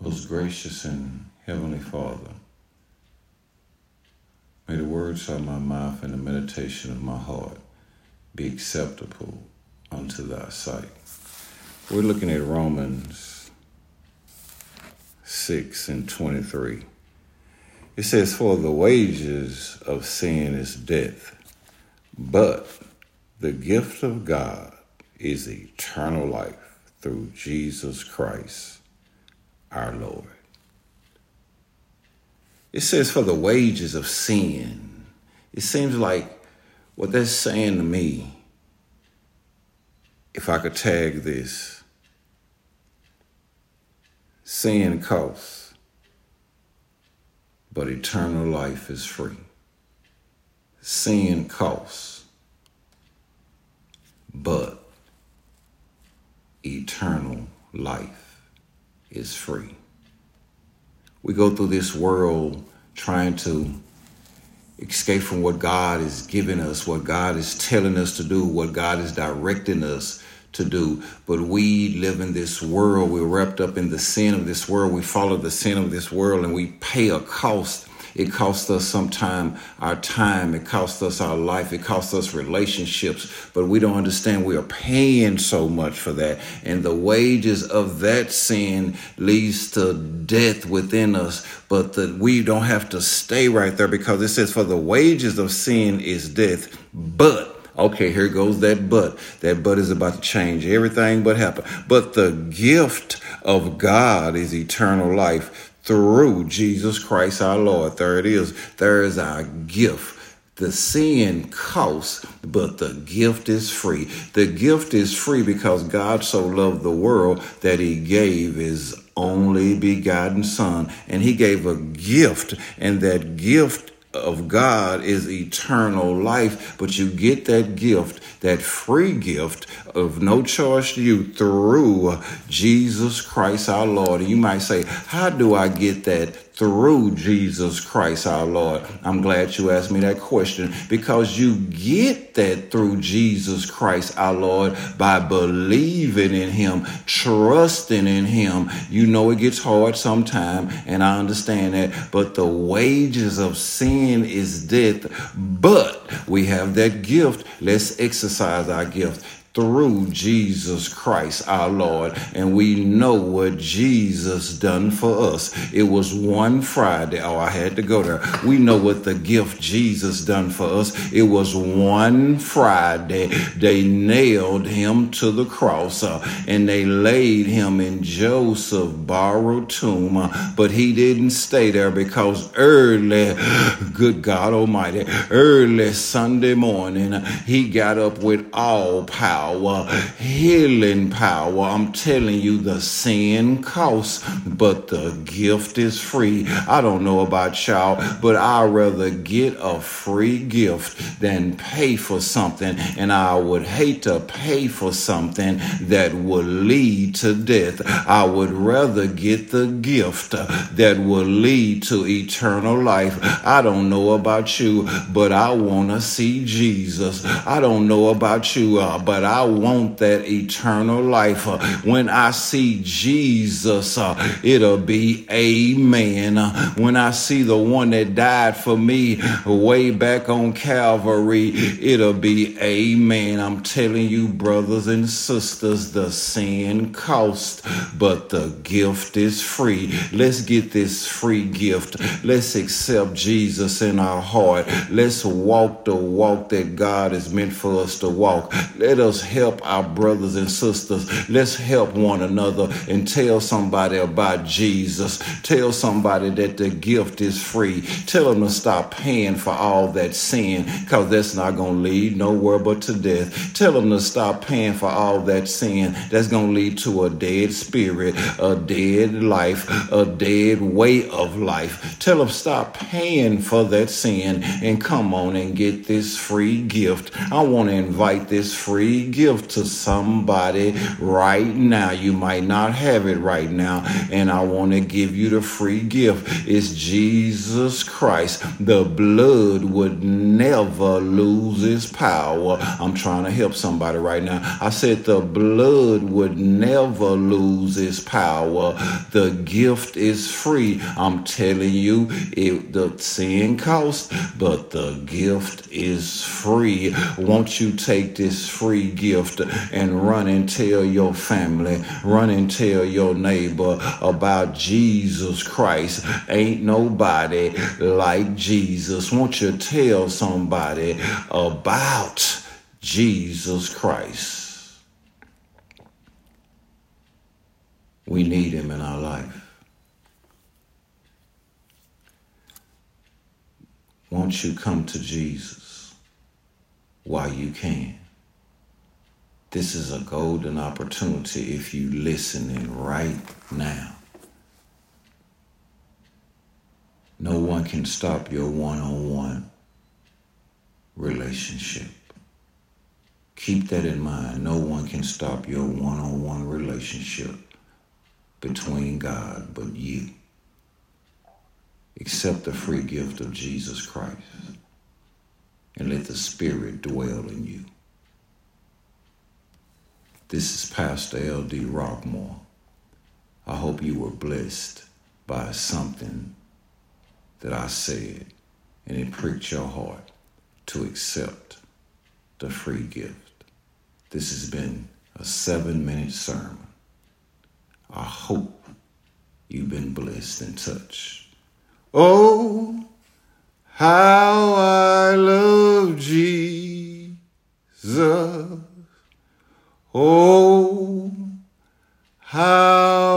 Most gracious and heavenly Father, may the words of my mouth and the meditation of my heart be acceptable unto thy sight. We're looking at Romans 6:23. It says, for the wages of sin is death, but the gift of God is eternal life through Jesus Christ our Lord. It says for the wages of sin. It seems like what that's saying to me, if I could tag this, sin costs, but eternal life is free. Sin costs, but eternal life is free. We go through this world trying to escape from what God is giving us, what God is telling us to do, what God is directing us to do. But we live in this world. We're wrapped up in the sin of this world. We follow the sin of this world and we pay a cost. It costs us sometimes our time. It costs us our life. It costs us relationships. But we don't understand we are paying so much for that. And the wages of that sin leads to death within us. But we don't have to stay right there, because it says for the wages of sin is death. But okay, here goes that but. That but is about to change everything but happen. But the gift of God is eternal life through Jesus Christ our Lord. There it is. There is our gift. The sin costs, but the gift is free. The gift is free because God so loved the world that he gave his only begotten Son. And he gave a gift, and that gift of God is eternal life. But you get that gift, that free gift of no charge to you, through Jesus Christ our Lord. And you might say, how do I get that? Through Jesus Christ our Lord. I'm glad you asked me that question, because you get that through Jesus Christ our Lord by believing in him, trusting in him. You know it gets hard sometimes, and I understand that, but the wages of sin is death. But we have that gift. Let's exercise our gift through Jesus Christ our Lord. And we know what Jesus done for us. It was one Friday. Oh, I had to go there. We know what the gift Jesus done for us. It was one Friday. They nailed him to the cross and they laid him in Joseph borrowed tomb. But he didn't stay there, because early, good God Almighty, early Sunday morning, he got up with all power. Healing power. I'm telling you, the sin costs, but the gift is free. I don't know about y'all, but I'd rather get a free gift than pay for something. And I would hate to pay for something that would lead to death. I would rather get the gift that will lead to eternal life. I don't know about you, but I want to see Jesus. I don't know about you, but I want that eternal life. When I see Jesus, it'll be amen. When I see the one that died for me way back on Calvary, it'll be amen. I'm telling you, brothers and sisters, the sin cost, but the gift is free. Let's get this free gift. Let's accept Jesus in our heart. Let's walk the walk that God has meant for us to walk. Let us help our brothers and sisters. Let's help one another and tell somebody about Jesus. Tell somebody that the gift is free. Tell them to stop paying for all that sin, because that's not going to lead nowhere but to death. Tell them to stop paying for all that sin. That's going to lead to a dead spirit, a dead life, a dead way of life. Tell them stop paying for that sin and come on and get this free gift. I want to invite this free gift to somebody right now. You might not have it right now, and I want to give you the free gift. It's Jesus Christ. The blood would never lose its power. I'm trying to help somebody right now. I said the blood would never lose its power. The gift is free. I'm telling you, the sin costs, but the gift is free. Won't you take this free gift and run and tell your family, run and tell your neighbor about Jesus Christ? Ain't nobody like Jesus. Won't you tell somebody about Jesus Christ? We need him in our life. Won't you come to Jesus while you can? This is a golden opportunity if you listening right now. No one can stop your one-on-one relationship. Keep that in mind. No one can stop your one-on-one relationship between God but you. Accept the free gift of Jesus Christ and let the Spirit dwell in you. This is Pastor L.D. Rockmore. I hope you were blessed by something that I said and it pricked your heart to accept the free gift. This has been a 7-minute sermon. I hope you've been blessed and touched. Oh, how I love Jesus. Oh, how